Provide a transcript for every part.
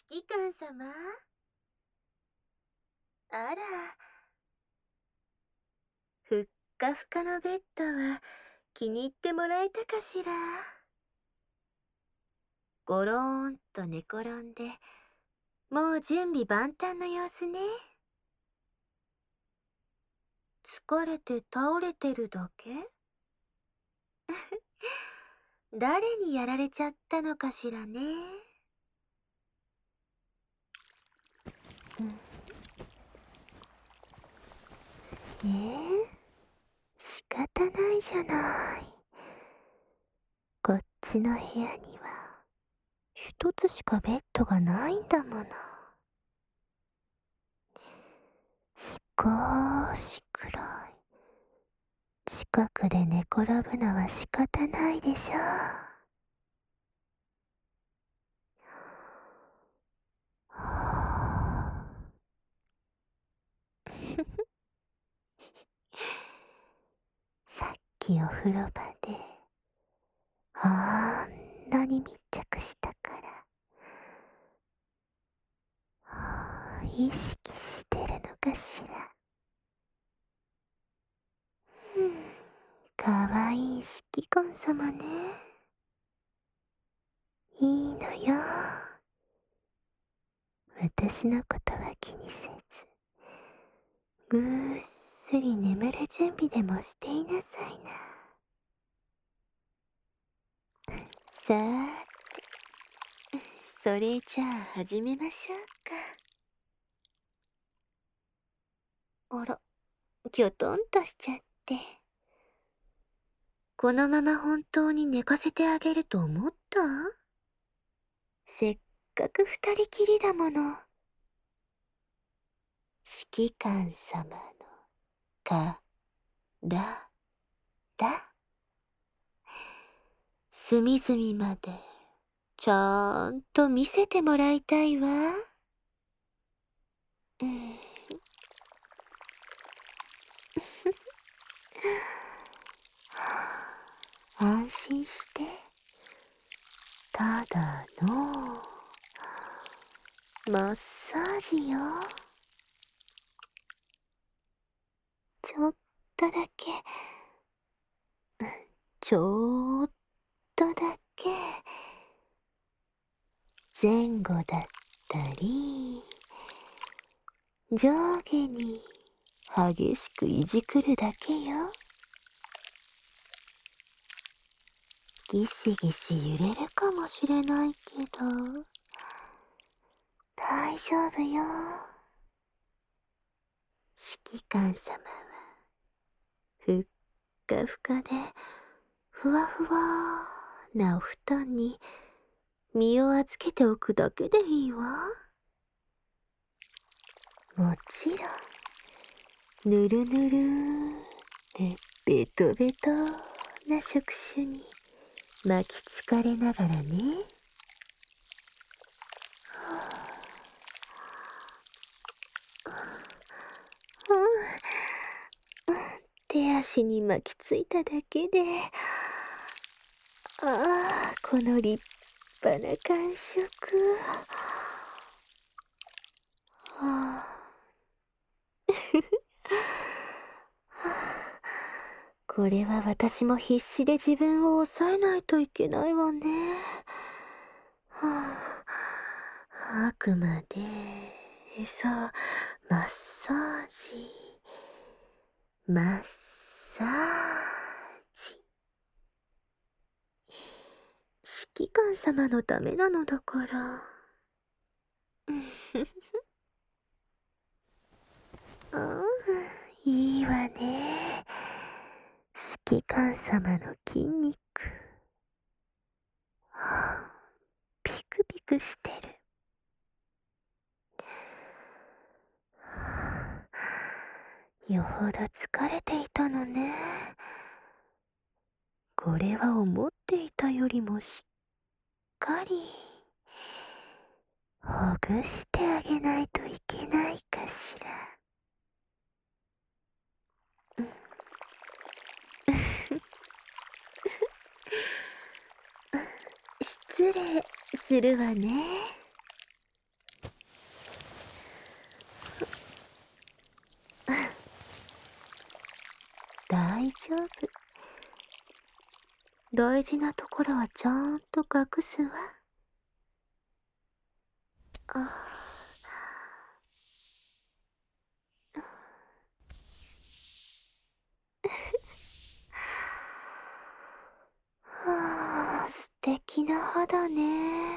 指揮官様。あら、ふっかふかのベッドは気に入ってもらえたかしら。ごろーんと寝転んで、もう準備万端の様子ね。疲れて倒れてるだけ？誰にやられちゃったのかしらね。仕方ないじゃない。こっちの部屋には一つしかベッドがないんだもの。少しくらい近くで寝転ぶのは仕方ないでしょう。はあさっきお風呂場であんなに密着したから、意識してるのかしら。かわいい指揮官様ね。いいのよ。私のことは気にせず、ぐーっすり眠る準備でもしていなさいな。さーて、それじゃあ始めましょうか。あら、きょとんとしちゃって。このまま本当に寝かせてあげると思った？せっかく二人きりだもの。指揮官様のからだ。隅々までちゃんと見せてもらいたいわ。うん。安心して。ただのマッサージよ。ちょっとだけ、ちょっとだけ前後だったり上下に激しくいじくるだけよ。ギシギシ揺れるかもしれないけど大丈夫よ。指揮官様はふっかふかでふわふわなお布団に身を預けておくだけでいいわ。もちろんぬるぬるでベトベトな触手に巻きつかれながらね。手足に巻きついただけで、ああ、この立派な感触。はあ、これは私も必死で自分を抑えないといけないわね。はあ、あくまで、そう、マッサージ、マッサージ。指揮官様のためなのだから。ああ、いいわね。指揮官様の筋肉。はあ、ピクピクしてる。はあ、よほど疲れていたのね。これは思っていたよりもしっかりほぐしてあげないといけないかしら。失礼するわね。 大事なところはちゃんと隠すわ。あ、はあ、素敵な肌ね。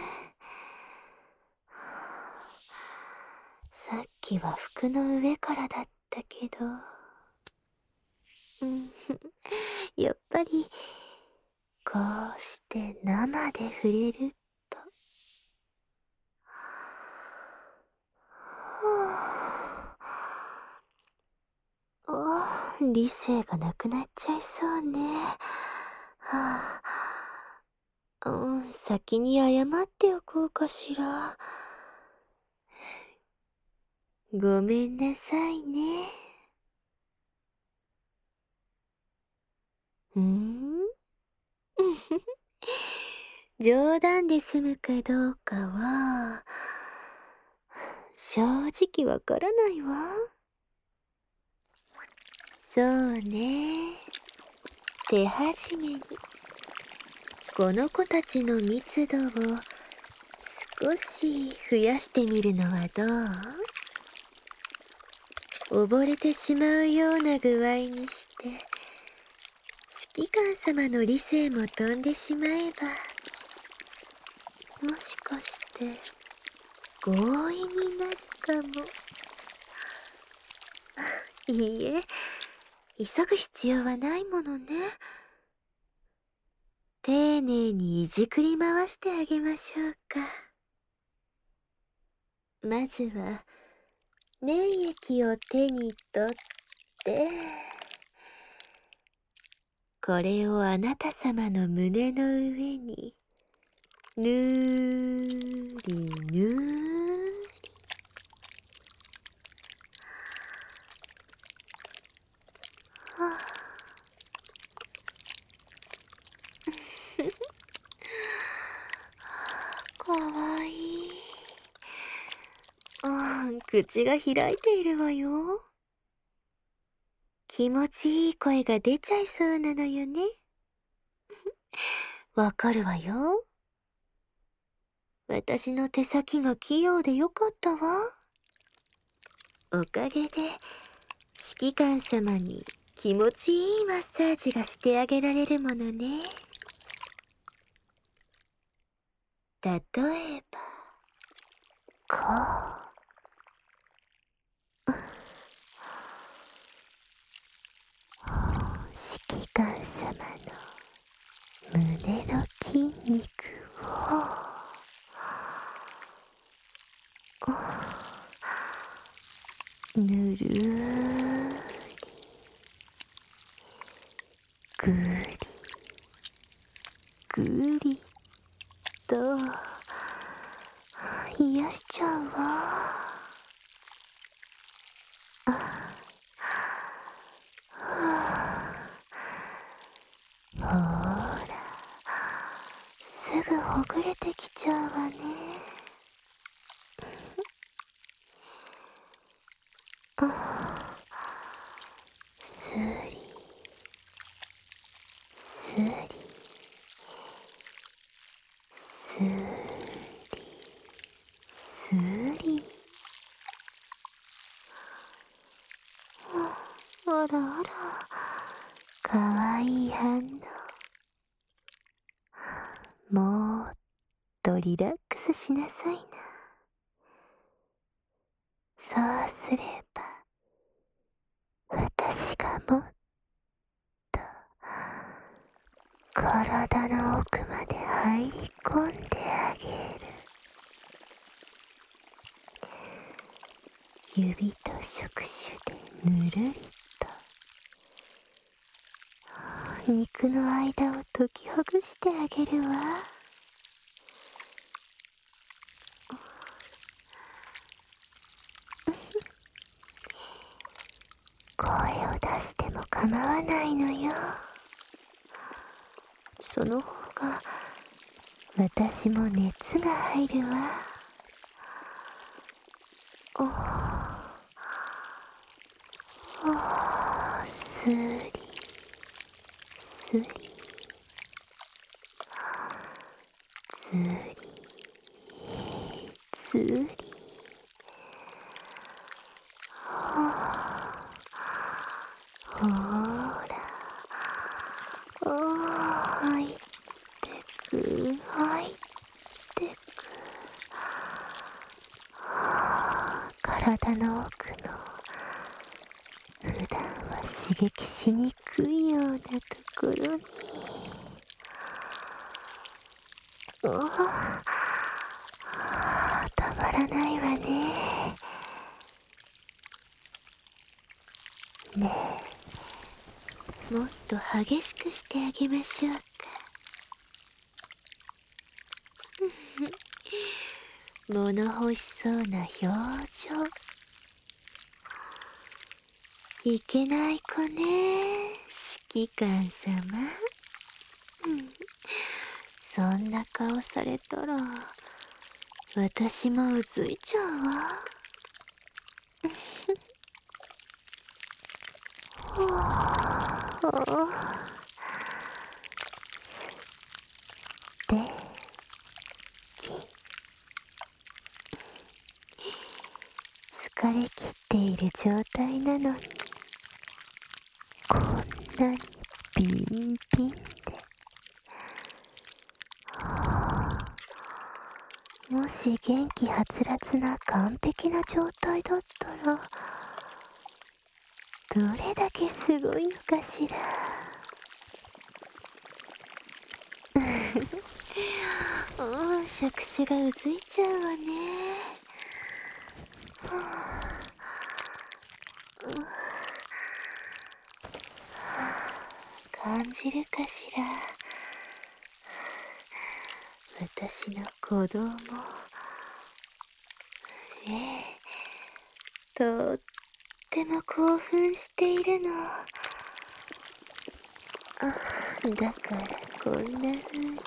さっきは服の上からだったけど、うん、やっぱりこうして生で触れると、はあ、理性がなくなっちゃいそうね。はあ、先に謝っておこうかしら。ごめんなさいね。冗談で済むかどうかは、正直わからないわ。そうね。手始めに、この子たちの密度を少し増やしてみるのはどう？溺れてしまうような具合にして、指揮官様の理性も飛んでしまえば、もしかして強引になるかも。いいえ、急ぐ必要はないものね。丁寧にいじくり回してあげましょうか。まずは粘液を手に取って、これをあなた様の胸の上にぬーりぬーり。はあ、かわいい。口が開いているわよ。気持ちいい声が出ちゃいそうなのよね。わかるわよ。私の手先が器用でよかったわ。おかげで指揮官様に気持ちいいマッサージがしてあげられるものね。例えばこう。指揮官様の胸の筋肉をぬるーりぐりぐりと癒しちゃうわ。ほら、すぐほぐれてきちゃうわね。すりすりすりすり。あらあら、かわいい反応。もっとリラックスしなさいな。そうすれば、私がもっと体の奥まで入り込んであげる。指と触手でぬるりと肉の間を解きほぐしてあげるわ。声を出しても構わないのよ。その方が私も熱が入るわ。すりすりつり。ほら、入ってく、入ってく。体の奥の普段は刺激しにくいようなところに、たまらないわね。ねえ、もっと激しくしてあげましょうか。物欲しそうな表情。いけない子ね、指揮官様。そんな顔されたら私もうずいちゃうわ。でき疲れ切っている状態なのに、こんなにビンビンで。もし元気はつらつな完璧な状態だったら、どれだけすごいのかしら。触手がうずいちゃうわね。感じるかしら、私の子供。とっても興奮しているの。だからこんな風に、も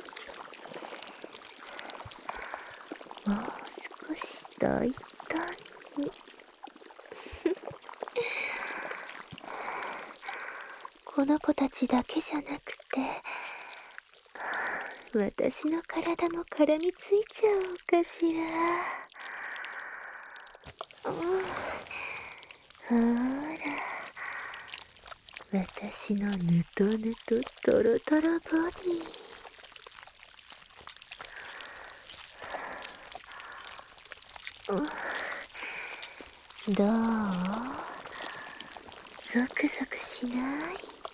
う少し大胆に。この子たちだけじゃなくて、私の体も絡みついちゃおうかしら。ほら、私のぬとぬととろとろボディ。どう？ゾクゾクしない？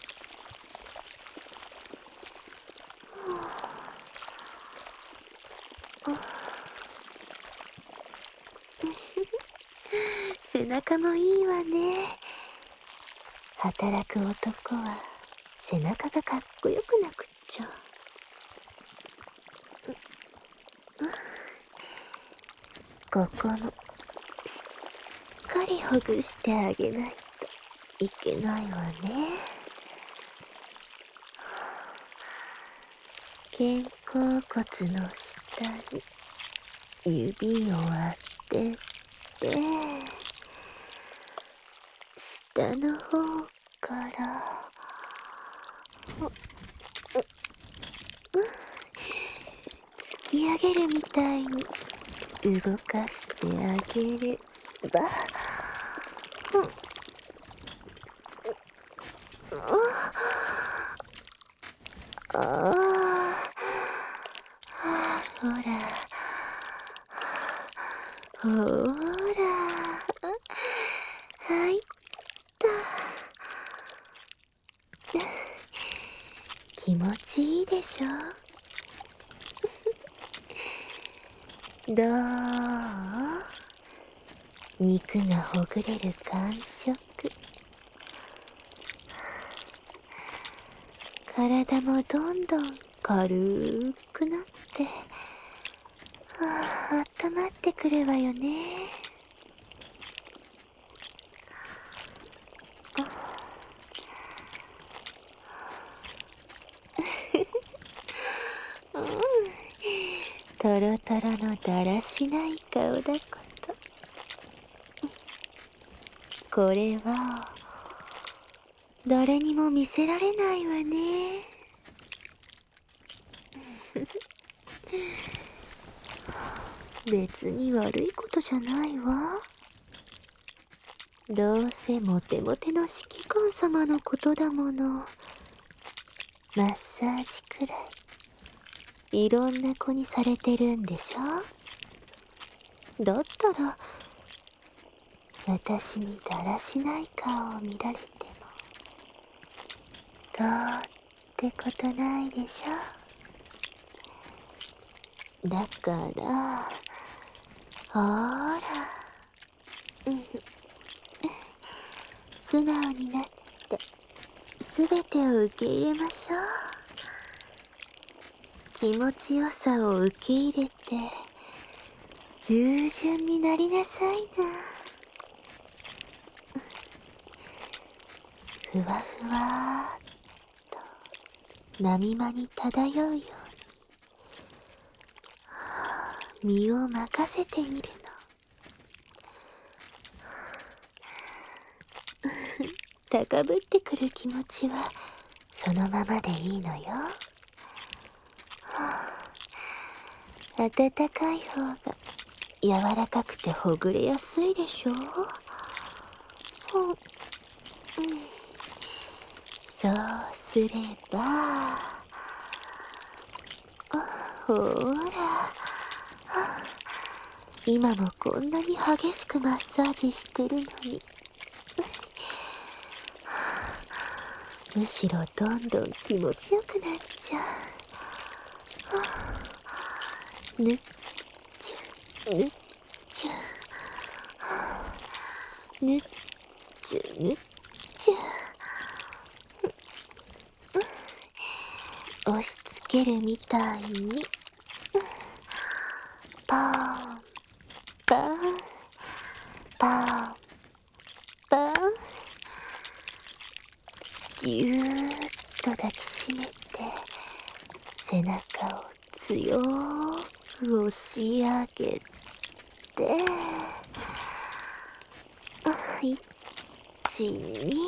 背中もいいわね。働く男は背中がかっこよくなくっちゃ。ここもしっかりほぐしてあげないといけないわね。肩甲骨の下に指を当てて、下の方から突き上げるみたいに動かしてあげれば、ほらほら、入った。気持ちいいでしょ。どう？肉がほぐれる感触。体もどんどん軽くなって、温まってくるわよね。トロトロのだらしない顔だこと。これは誰にも見せられないわね。 別に悪いことじゃないわ。どうせモテモテの指揮官様のことだもの。マッサージくらいいろんな子にされてるんでしょ。だったら私にだらしない顔を見られてもどうってことないでしょ。だからほーら、素直になって全てを受け入れましょう。気持ちよさを受け入れて従順になりなさいな。ふわふわーっと波間に漂うように身を任せてみるの。高ぶってくる気持ちはそのままでいいのよ。暖かい方が柔らかくてほぐれやすいでしょ。そうすればほら、今もこんなに激しくマッサージしてるのにむしろどんどん気持ちよくなっちゃう。ぬっちゅぬっちゅぬっちゅぬっちゅ押し付けるみたいにパンパンパンパンぎゅーっと抱きしめて背中を強く押し上げて1212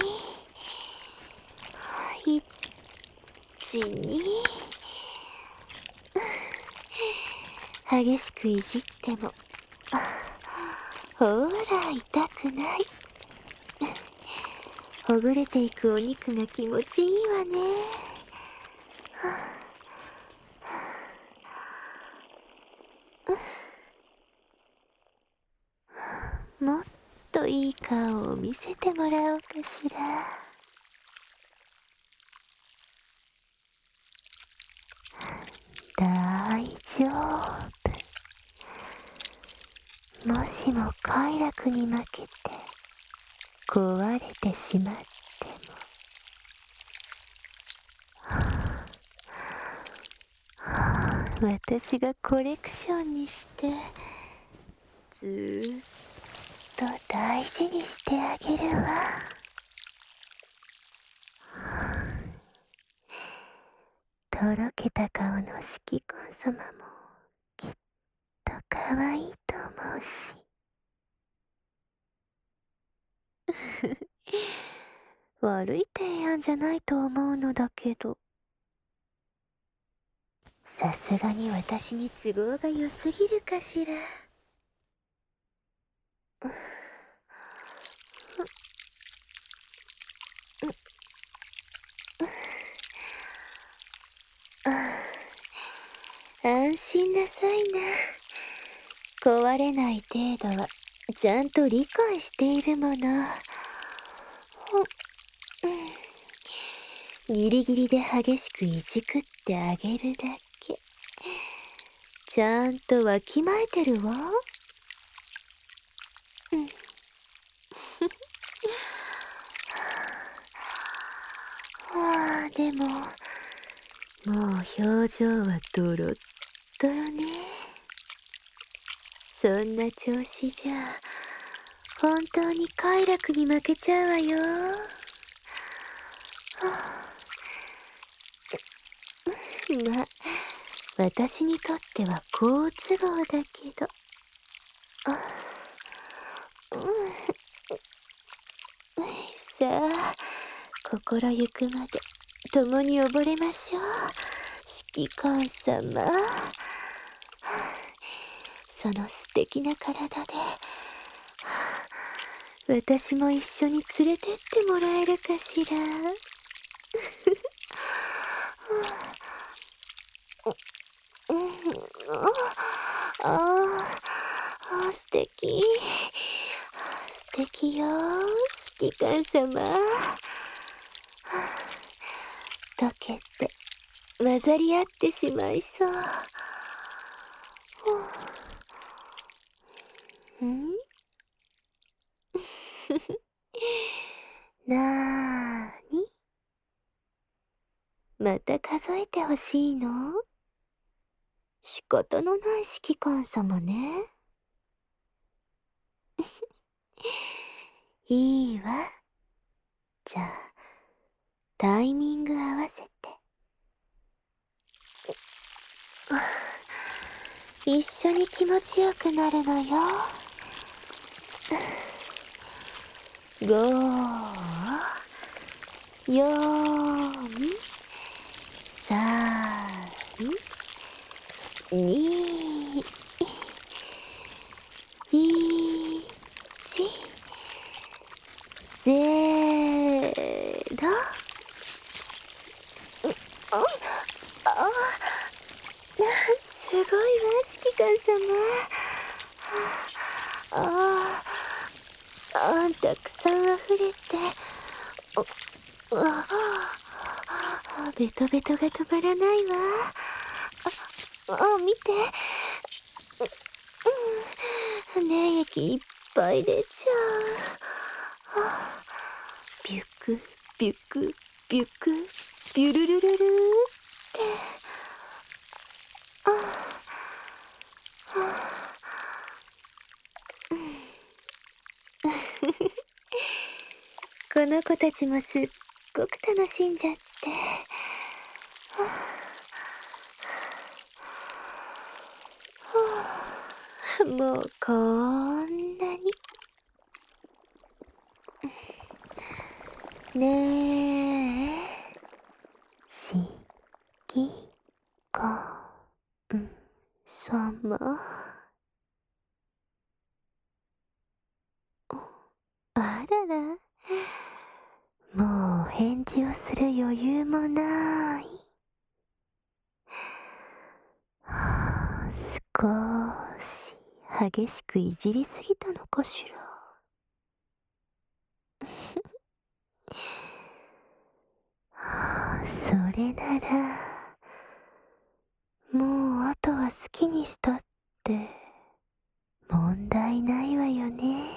激しくいじってもほーら痛くない。ほぐれていくお肉が気持ちいいわね。もっといい顔を見せてもらおうかしら。大丈夫。もしも快楽に負けて壊れてしまっても私がコレクションにしてずーっと大事にしてあげるわ。とろけた顔の指揮官様もきっと可愛いと思うし悪い提案じゃないと思うのだけど、さすがに私に都合が良すぎるかしら。安心なさいな。壊れない程度はちゃんと理解しているもの。ギリギリで激しくいじくってあげるだけ。ちゃんとわきまえてるわ。でももう表情はドロッドロね。そんな調子じゃ本当に快楽に負けちゃうわよ。まあ私にとっては好都合だけど。さあ心ゆくまで共に溺れましょう、指揮官様。 その素敵な体で、私も一緒に連れてってもらえるかしら。素敵。素敵よ、指揮官様。溶けて混ざり合ってしまいそう。んなーに、また数えてほしいの？仕方のない指揮官様ね。いいわ。じゃあ、タイミング合わせて。一緒に気持ちよくなるのよ。5、4、3、2、1、0。すごいわ、指揮官様。たくさん溢れて、ベトベトが止まらないわ。見て。粘液いっぱい出ちゃう。ビュク、ビュク、ビュク、ビュルルルルって。この子たちもすっごく楽しんじゃって。もうこんなに。ねえ、指揮官様。あらら、もう返事をする余裕もない。少し激しくいじりすぎたのかしら。それなら、もうあとは好きにしたって問題ないわよね。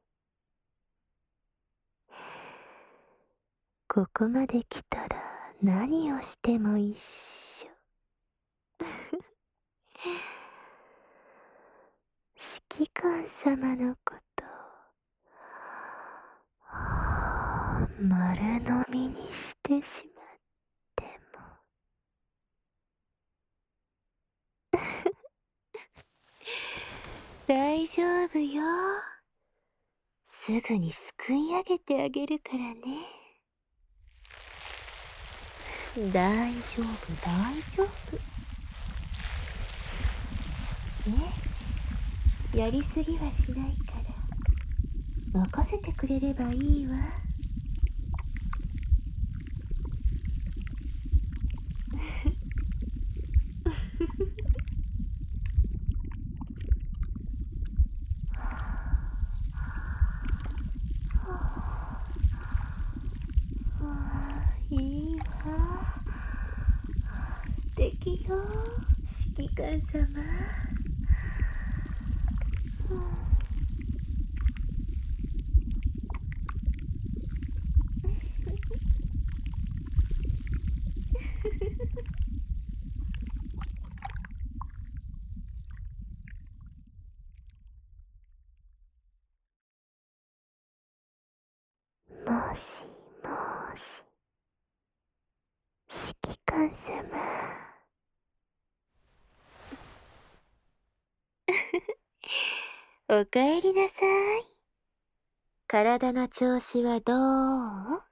ここまで来たら何をしても一緒。指揮官様のこと丸飲みにしてしまっても。大丈夫よ。すぐにすくい上げてあげるからね。大丈夫、大丈夫。ね、やりすぎはしないから任せてくれればいいわ。いいわ。素敵よ、指揮官様。もしもし、指揮官様。おかえりなさい。体の調子はどう？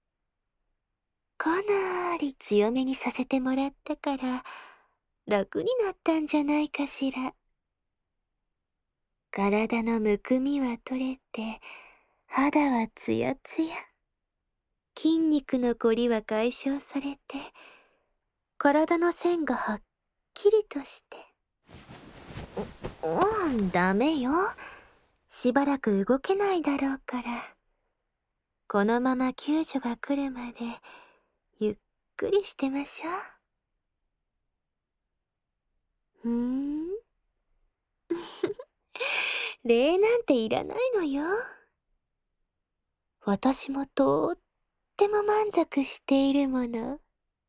かなり強めにさせてもらったから楽になったんじゃないかしら。 体のむくみは取れて、肌はツヤツヤ。筋肉のこりは解消されて、体の線がはっきりとして。ダメよ。しばらく動けないだろうから。このまま救助が来るまで、ゆっくりしてましょう。礼なんていらないのよ。私もとっても満足しているもの。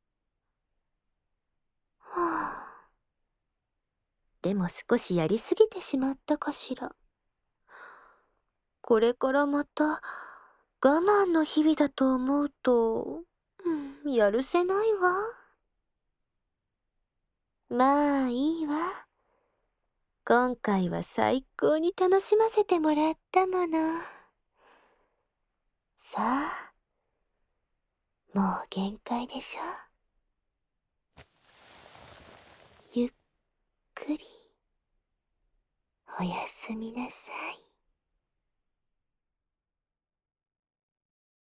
でも少しやりすぎてしまったかしら。これからまた我慢の日々だと思うと、やるせないわ。まあいいわ。今回は最高に楽しませてもらったもの。さあ、もう限界でしょ。ゆっくりおやすみなさい。